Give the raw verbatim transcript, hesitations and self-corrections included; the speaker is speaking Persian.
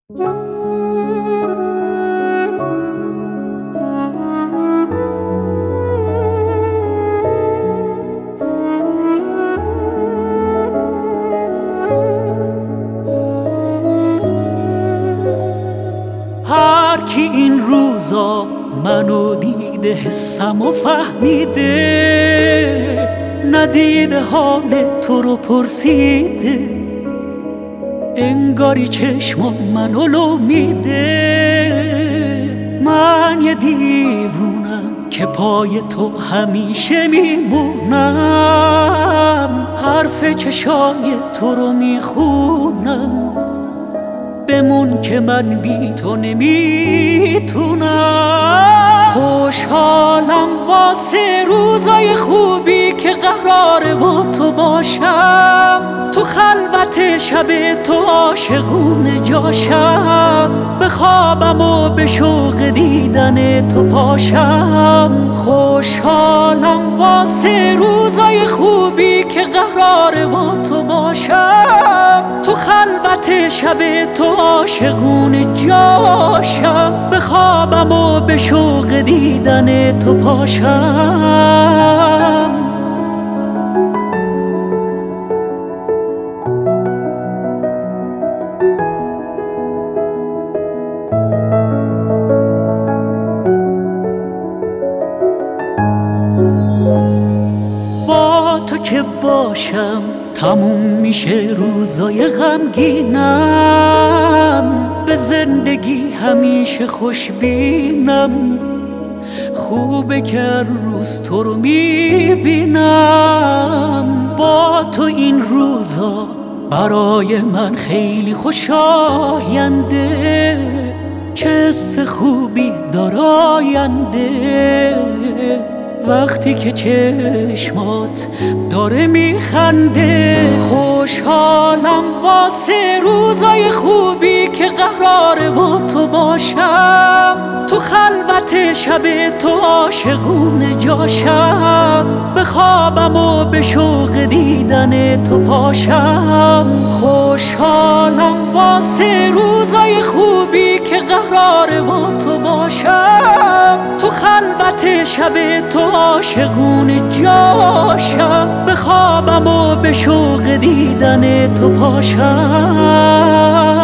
هر کی این روزا منو دیده حسم و فهمیده، ندیده حال تو رو پرسیده، انگاری چشم منو لو میده. من یه دیوونم که پای تو همیشه میمونم، حرف چشای تو رو میخونم، بمون که من بی تو نمیتونم. خوشحالم واسه روزای خوبی که قراره با تو باشم، تو خلوت شب تو عاشقونه جاشم، بخوابم و به شوق دیدن تو پاشم. خوشحالم واسه روزای خوبی که قراره با تو باشم، تو خلوت شب تو عاشقونه جاشم، بخوابم و به شوق دیدن تو پاشم. با تو که باشم تموم میشه روزای غمگینم، به زندگی همیشه خوشبینم، خوبه که هر روز تو رو میبینم. با تو این روزا برای من خیلی خوشاینده، چه حس خوبی داره آینده، وقتی که چشمات داره میخنده. خوشحالم واسه روزای خوبی که قراره با تو باشم، تو خلوت شب تو عاشقونه جاشم، بخوابم و به شوق دیدن تو پاشم. خوشحالم واسه روزای خوبی که قراره با تو باشم، تو خلوت شب تو عاشقونه جاشم، بخوابم و به شوق دیدن تو پاشم.